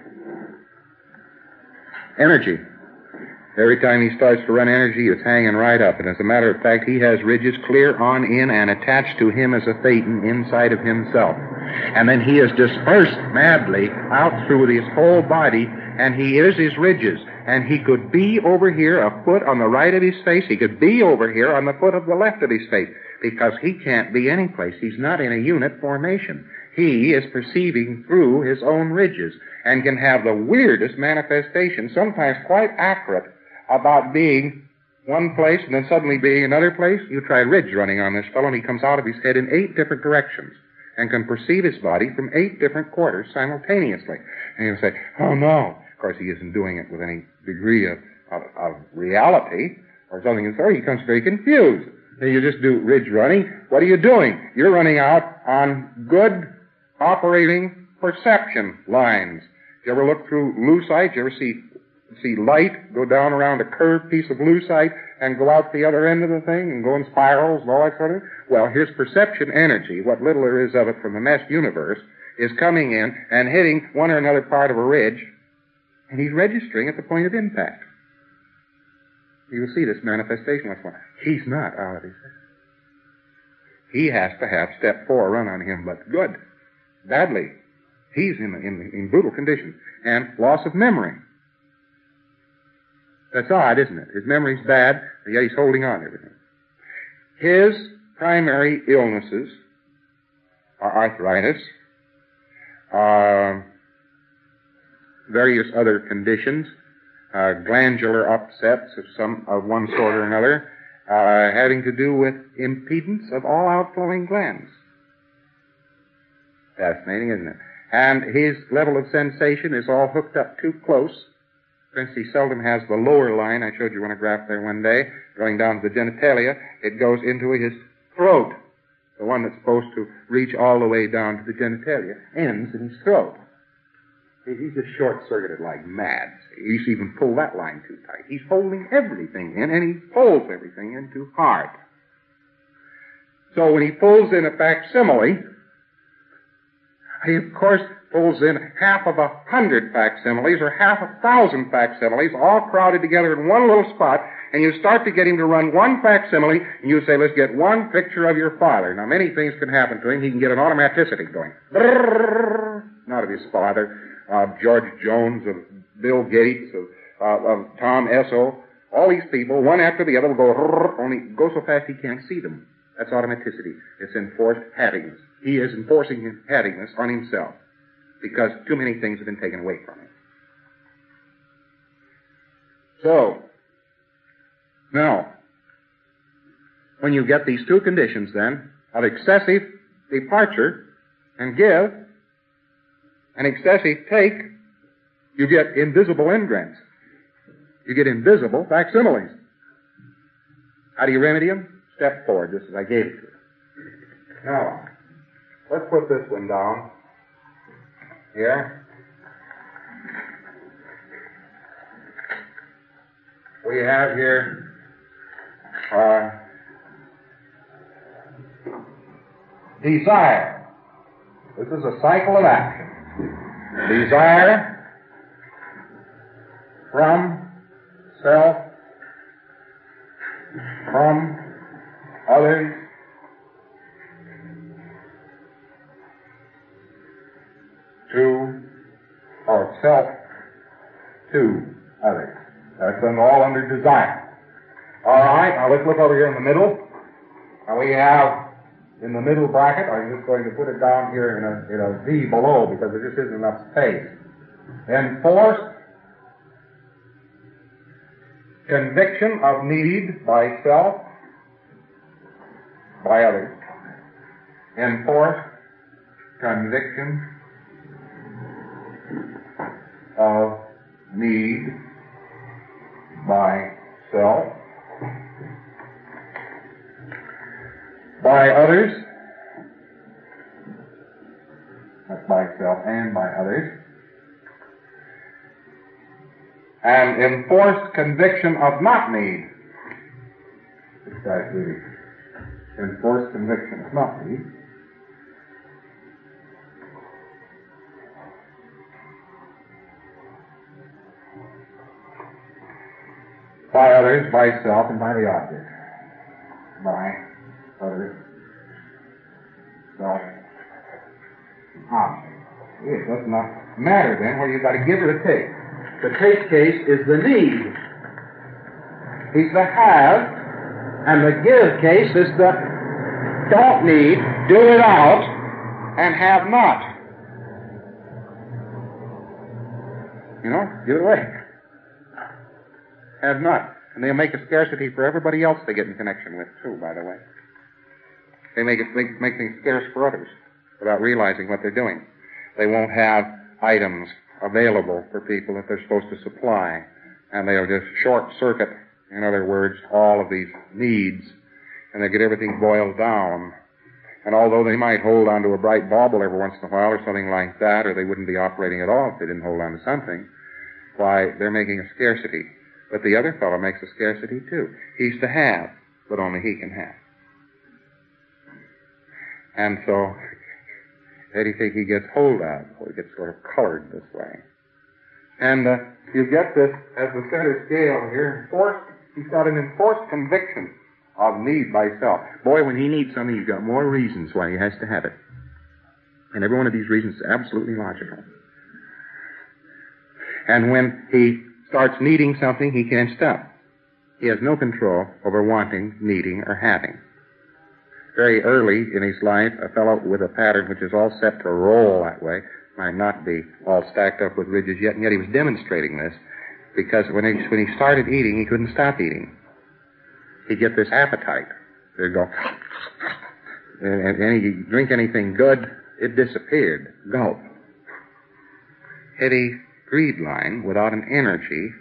energy? Every time he starts to run energy, it's hanging right up. And as a matter of fact, he has ridges clear on in and attached to him as a thetan inside of himself. And then he is dispersed madly out through his whole body, and he is his ridges. And he could be over here a foot on the right of his face. He could be over here on the foot of the left of his face, because he can't be any place. He's not in a unit formation. He is perceiving through his own ridges and can have the weirdest manifestations, sometimes quite accurate, about being one place and then suddenly being another place. You try ridge running on this fellow, and he comes out of his head in 8 different directions and can perceive his body from 8 different quarters simultaneously. And you'll say, oh no. Of course, he isn't doing it with any degree of reality or something. And so he becomes very confused. You just do ridge running. What are you doing? You're running out on good operating perception lines. You ever look through lucite? You ever see light go down around a curved piece of lucite and go out the other end of the thing and go in spirals and all that sort of thing? Well, his perception energy, what little there is of it from the mesh universe, is coming in and hitting one or another part of a ridge, and he's registering at the point of impact. You will see this manifestation once more. He's not out of his head. He has to have step 4 run on him, but good. Badly. He's in brutal conditions. And loss of memory. That's odd, isn't it? His memory's bad, and yet he's holding on to everything. His primary illnesses are arthritis, various other conditions, glandular upsets of one sort or another, having to do with impedance of all outflowing glands. Fascinating, isn't it? And his level of sensation is all hooked up too close. Since he seldom has the lower line, I showed you on a graph there one day, going down to the genitalia, it goes into his throat. The one that's supposed to reach all the way down to the genitalia ends in his throat. He's just short-circuited like mad. He's even pulled that line too tight. He's holding everything in, and he pulls everything in too hard. So when he pulls in a facsimile, he, of course, pulls in half of 100 facsimiles or half 1,000 facsimiles all crowded together in one little spot, and you start to get him to run one facsimile, and you say, let's get one picture of your father. Now, many things can happen to him. He can get an automaticity going. Not of his father, of George Jones, of Bill Gates, of Tom Esso. All these people, one after the other, will go, only go so fast he can't see them. That's automaticity. It's enforced happiness. He is enforcing his happiness on himself because too many things have been taken away from him. So, now, when you get these two conditions then, of excessive departure and give, and excessive take, you get invisible engrams. You get invisible facsimiles. How do you remedy them? Step 4, just as I gave it to you. Now, let's put this one down here. we have here desire. This is a cycle of action. Desire from self, from others, to, or self to others. That's all under desire. All right, now let's look over here in the middle. Now we have in the middle bracket, I'm just going to put it down here in a V below because there just isn't enough space. Enforced conviction of need by self, by others. Enforced conviction of need by self, by others, that's by self and by others, and enforced conviction of not need. This guy's really enforced conviction of not need. By others, by self, and by the object. By others, self, object. It does not matter then whether you've got to give or to take. The take case is the need. He's the have, and the give case is the don't need, do it out, and have not. You know, give it away. Have not. And they'll make a scarcity for everybody else they get in connection with, too, by the way. They make things scarce for others without realizing what they're doing. They won't have items available for people that they're supposed to supply. And they'll just short-circuit, in other words, all of these needs. And they'll get everything boiled down. And although they might hold on to a bright bauble every once in a while or something like that, or they wouldn't be operating at all if they didn't hold on to something, why, they're making a scarcity. But the other fellow makes a scarcity, too. He's to have, but only he can have. And so, anything he gets hold of, or he gets sort of colored this way. And you get this as the center scale here. He's got an enforced conviction of need by self. Boy, when he needs something, he's got more reasons why he has to have it. And every one of these reasons is absolutely logical. And when he starts needing something, he can't stop. He has no control over wanting, needing, or having. Very early in his life, a fellow with a pattern which is all set to roll that way, might not be all stacked up with ridges yet, and yet he was demonstrating this, because when he started eating, he couldn't stop eating. He'd get this appetite. He'd go, and he'd drink anything good, it disappeared. Gulp. Heady greed line without an energy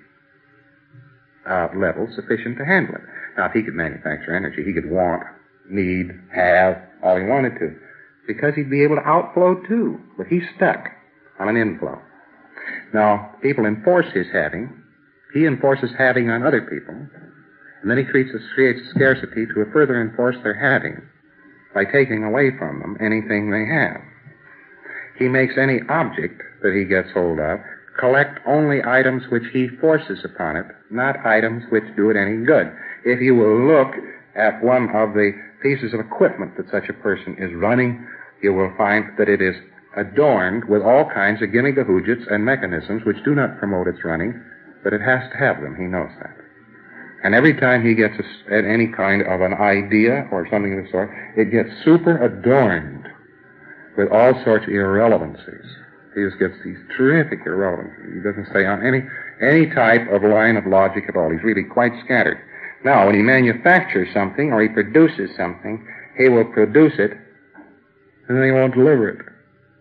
level sufficient to handle it. Now, if he could manufacture energy, he could want, need, have, all he wanted to, because he'd be able to outflow too, but he's stuck on an inflow. Now, people enforce his having. He enforces having on other people, and then he creates a scarcity to further enforce their having by taking away from them anything they have. He makes any object that he gets hold of collect only items which he forces upon it, not items which do it any good. If you will look at one of the pieces of equipment that such a person is running, you will find that it is adorned with all kinds of gimmickahoodgets and mechanisms which do not promote its running, but it has to have them. He knows that. And every time he gets any kind of an idea or something of the sort, it gets super adorned with all sorts of irrelevancies. He just gets these terrific irrelevancies. He doesn't stay on any type of line of logic at all. He's really quite scattered. Now, when he manufactures something or he produces something, he will produce it and then he won't deliver it.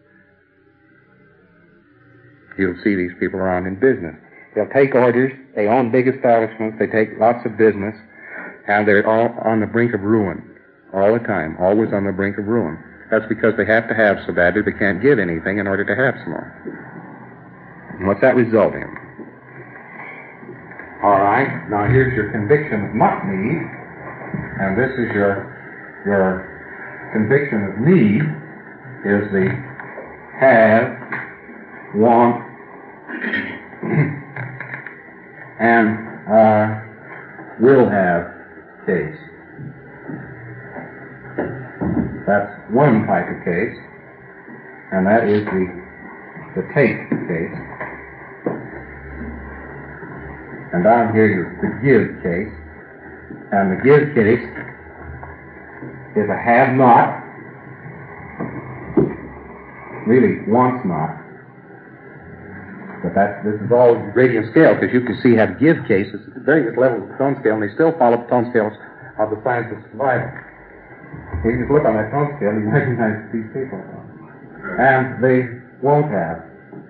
You'll see these people around in business. They'll take orders, they own big establishments, they take lots of business, and they're all on the brink of ruin all the time, always on the brink of ruin. That's because they have to have so badly they can't give anything in order to have some more. And what's that result in? All right. Now here's your conviction of not need, and this is your conviction of need is the have, want, and will have case. That's one type of case, and that is the take case. And down here is the give case, and the give case is a have not, really wants not. But this is all gradient scale, because you can see have give cases at various levels of the tone scale, and they still follow the tone scales of the science of survival. You just look on that tone scale and you recognize these people. And they won't have.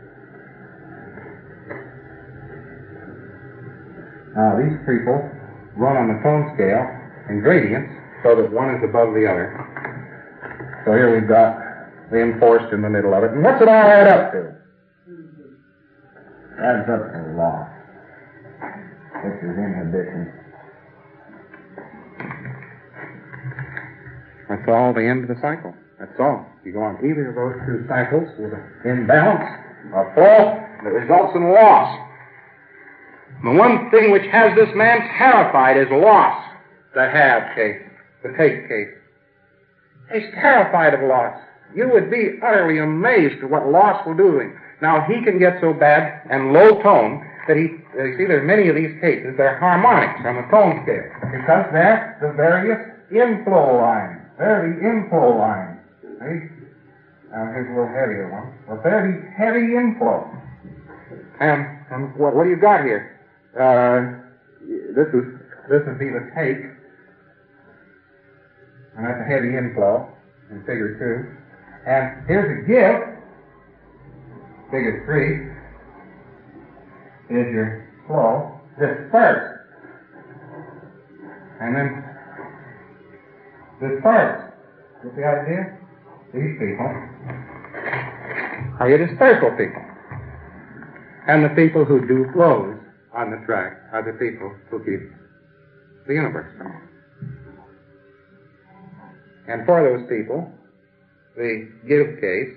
Now, these people run on the tone scale in gradients so that one is above the other. So here we've got the enforced in the middle of it. And what's it all add up to? Adds up to loss, which is inhibition. That's all the end of the cycle. That's all. You go on either of those two cycles with an imbalance or flow that results in loss. The one thing which has this man terrified is loss. The have case, the take case. He's terrified of loss. You would be utterly amazed at what loss will do to him. Now, he can get so bad and low tone that you see, there's many of these cases, they're harmonics on the tone scale, because they're the various inflow lines. They're the inflow lines. See? Now, here's a little heavier one. Well, they're the heavy inflow. And what do you got here? This would be the take, and that's a heavy inflow in figure 2. And here's a give. Figure 3 is your flow. Disperse. And then disperse. Get the idea? These people are your dispersal people. And the people who do flows on the track are the people who keep the universe going. And for those people, the give case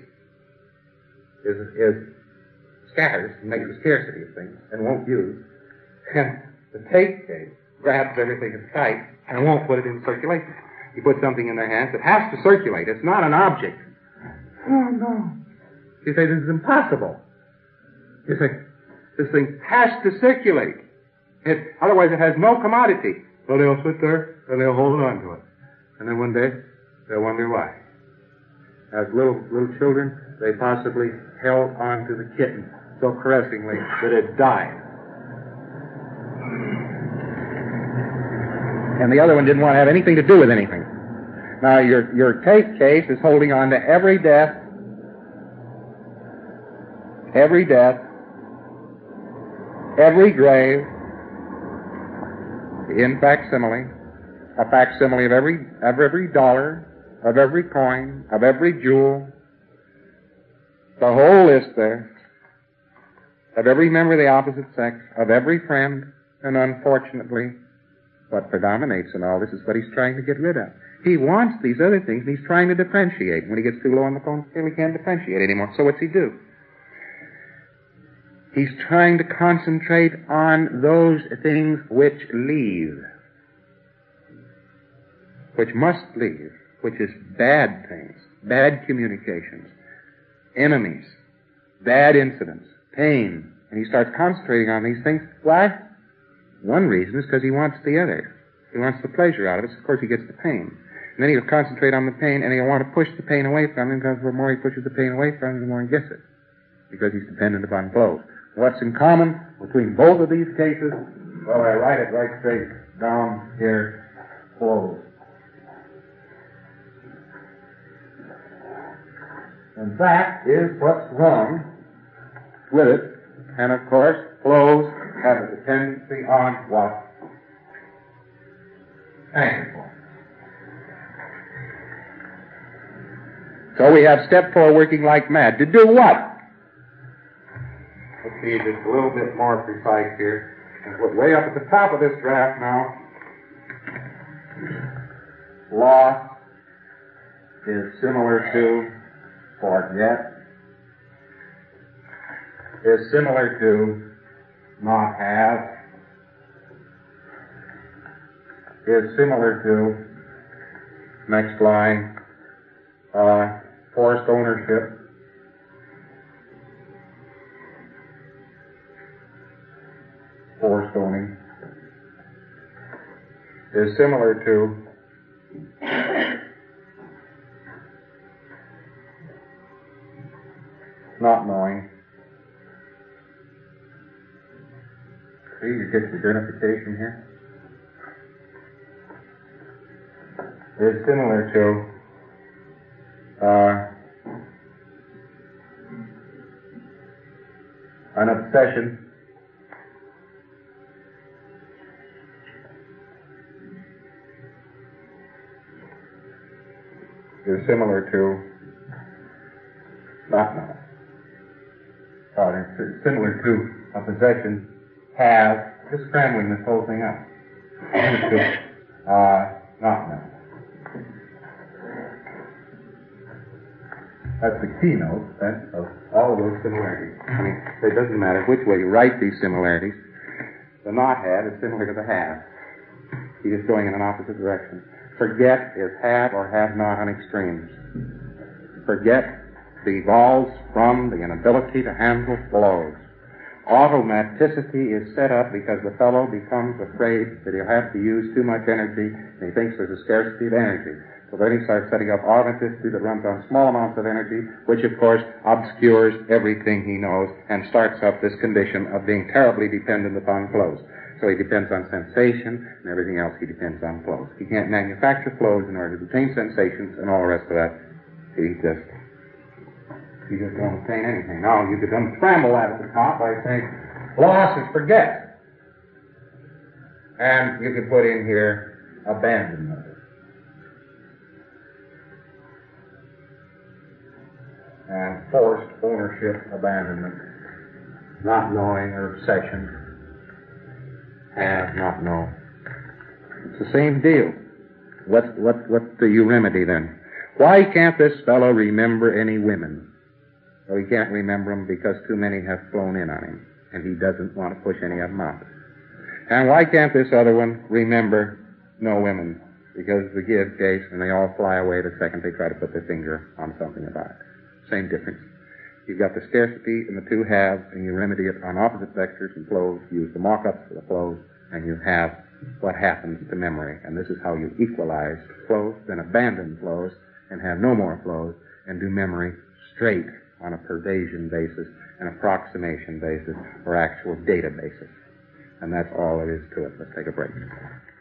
is scatters and makes a scarcity of things and won't use. And the take case grabs everything in sight and won't put it in circulation. You put something in their hands, it has to circulate. It's not an object. Oh, no. You say, this is impossible. You say, this thing has to circulate. Otherwise it has no commodity. So they'll sit there and they'll hold on to it. And then one day, they'll wonder why. As little children, they possibly held on to the kitten so caressingly that it died. And the other one didn't want to have anything to do with anything. Now, your take case is holding on to every death, every grave, in facsimile, a facsimile of every dollar, of every coin, of every jewel, the whole list there, of every member of the opposite sex, of every friend, and unfortunately, what predominates in all this is what he's trying to get rid of. He wants these other things, and he's trying to differentiate. When he gets too low on the tone scale, he can't differentiate anymore. So what's he do? He's trying to concentrate on those things which leave, which must leave, which is bad things, bad communications, enemies, bad incidents, pain. And he starts concentrating on these things. Why? One reason is because he wants the other. He wants the pleasure out of it. So of course, he gets the pain. And then he'll concentrate on the pain, and he'll want to push the pain away from him, because the more he pushes the pain away from him, the more he gets it, because he's dependent upon flows. What's in common between both of these cases? Well, I write it right straight down here, flows. And that is what's wrong with it. And of course, flows have a dependency on what? Anchor point. So we have step 4 working like mad. To do what? Let's be just a little bit more precise here. Way up at the top of this graph now, loss is similar to forget, is similar to not have, is similar to, next line, forced ownership, forced owning, is similar to not knowing. See, you get the identification here. Is similar to an obsession is similar to not knowing. It's similar to a possession, have, just scrambling this whole thing up. Not knowing. That's the keynote then of all of those similarities. I mean, it doesn't matter which way you write these similarities. The not have is similar to the have. He's just going in an opposite direction. Forget is have or have not on extremes. Forget evolves from the inability to handle flows. Automaticity is set up because the fellow becomes afraid that he'll have to use too much energy, and he thinks there's a scarcity of energy. So then he starts setting up automaticity that runs on small amounts of energy, which of course obscures everything he knows and starts up this condition of being terribly dependent upon flows. So he depends on sensation, and everything else he depends on flows. He can't manufacture flows in order to obtain sensations, and all the rest of that, he just don't obtain anything. Now, you could unscramble that at the top by saying, loss is forget. And you could put in here abandonment. And forced ownership, abandonment, not knowing or obsession, have, not know. It's the same deal. What do you remedy then? Why can't this fellow remember any women? Well, he can't remember them because too many have flown in on him, and he doesn't want to push any of them out. And why can't this other one remember no women? Because it's a give case, and they all fly away the second they try to put their finger on something about it. Same difference. You've got the scarcity and the two halves, and you remedy it on opposite vectors and flows. You use the markups for the flows, and you have what happens to memory. And this is how you equalize flows, then abandon flows, and have no more flows, and do memory straight on a pervasion basis, an approximation basis, or actual data basis. And that's all there is to it. Let's take a break.